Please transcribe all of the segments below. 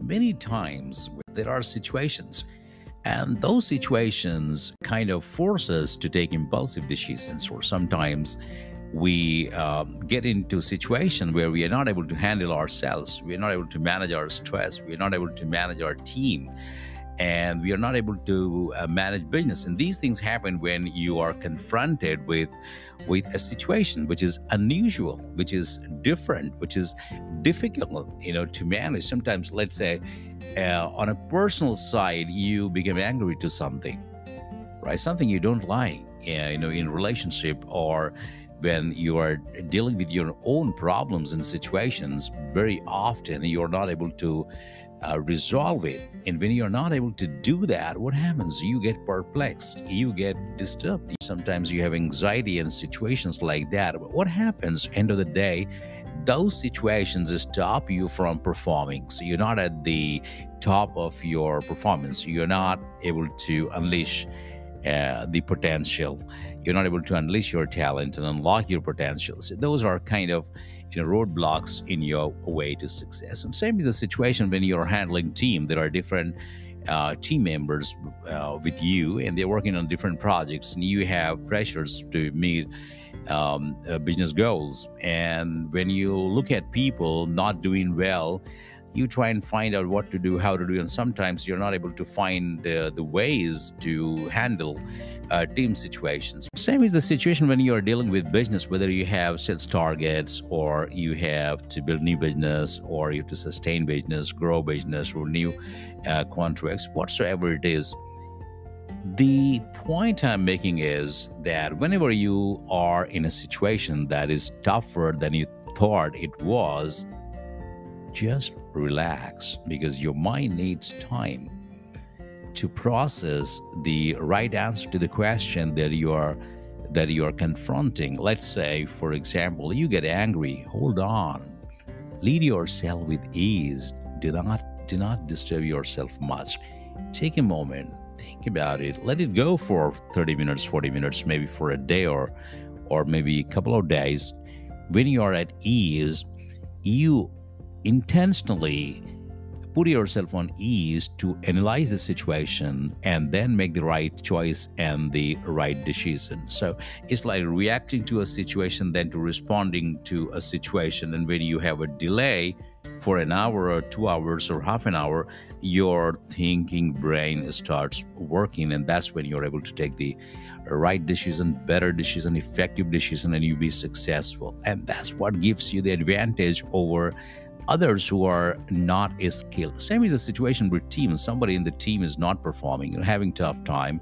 many times there are situations, and those situations kind of force us to take impulsive decisions, or sometimes we get into a situation where we are not able to handle ourselves, we are not able to manage our stress, we are not able to manage our team, and we are not able to manage business. And these things happen when you are confronted with a situation which is unusual, which is different, which is difficult, to manage. Sometimes, let's say, on a personal side, you become angry to something, right? Something you don't like, in relationship, or when you are dealing with your own problems and situations. Very often you're not able to resolve it. And when you're not able to do that, what happens? You get perplexed, you get disturbed. Sometimes you have anxiety in situations like that. But what happens, end of the day, those situations stop you from performing. So you're not at the top of your performance. You're not able to unleash the potential. You're not able to unleash your talent and unlock your potential. So those are kind of roadblocks in your way to success. And same is the situation when you're handling team. There are different team members with you, and they're working on different projects, and you have pressures to meet business goals. And when you look at people not doing well, you try and find out what to do, how to do, and sometimes you're not able to find the ways to handle team situations. Same is the situation when you are dealing with business, whether you have sales targets, or you have to build new business, or you have to sustain business, grow business, or new contracts, whatsoever it is. The point I'm making is that whenever you are in a situation that is tougher than you thought it was, just relax, because your mind needs time to process the right answer to the question that you are confronting. Let's say, for example, you get angry. Hold on. Lead yourself with ease. Do not disturb yourself much. Take a moment. Think about it. Let it go for 30 minutes, 40 minutes, maybe for a day, or maybe a couple of days. When you are at ease, you intentionally put yourself on ease to analyze the situation and then make the right choice and the right decision. So it's like reacting to a situation, then to responding to a situation. And when you have a delay for an hour or 2 hours or half an hour, your thinking brain starts working, and that's when you're able to take the right decision, better decision, effective decision, and you be successful. And that's what gives you the advantage over others who are not as skilled. Same is the situation with teams. Somebody in the team is not performing, having tough time,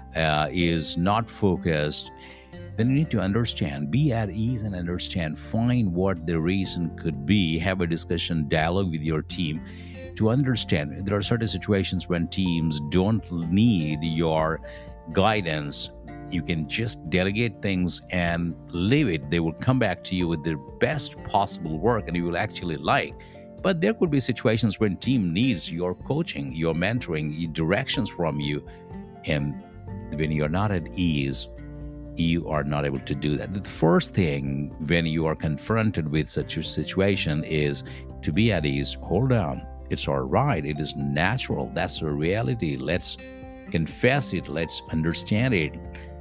is not focused. Then you need to understand, be at ease and understand, find what the reason could be, have a discussion, dialogue with your team to understand. There are certain situations when teams don't need your guidance. You can just delegate things and leave it. They will come back to you with the best possible work, and you will actually like. But there could be situations when team needs your coaching, your mentoring, your directions from you. And when you're not at ease, you are not able to do that. The first thing when you are confronted with such a situation is to be at ease. Hold on. It's all right. It is natural. That's a reality. Let's confess it. Let's understand it.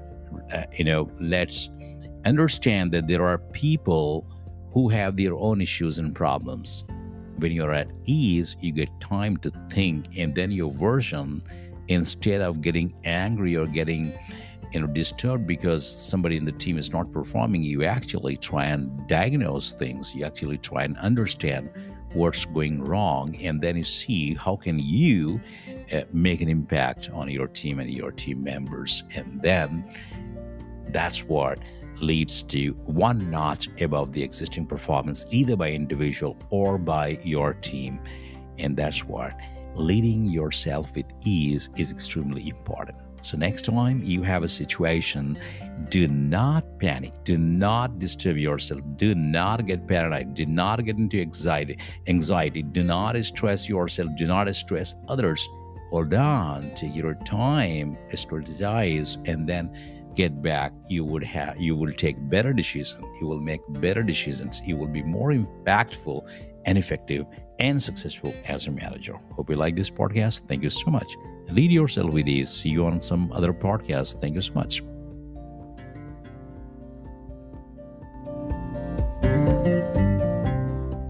Let's understand that there are people who have their own issues and problems. When you're at ease, you get time to think, and then your version, instead of getting angry or getting disturbed because somebody in the team is not performing, you actually try and diagnose things. You actually try and understand what's going wrong, and then you see how can you make an impact on your team and your team members. And then that's what leads to one notch above the existing performance, either by individual or by your team. And that's what leading yourself with ease is extremely important. So next time you have a situation, do not panic. Do not disturb yourself. Do not get paranoid. Do not get into anxiety. Do not stress yourself. Do not stress others. Hold on. Take your time, strategize, and then get back. You will take better decisions. You will make better decisions. You will be more impactful and effective and successful as a manager. Hope you like this podcast. Thank you so much. Lead yourself with this. See you on some other podcast. Thank you so much.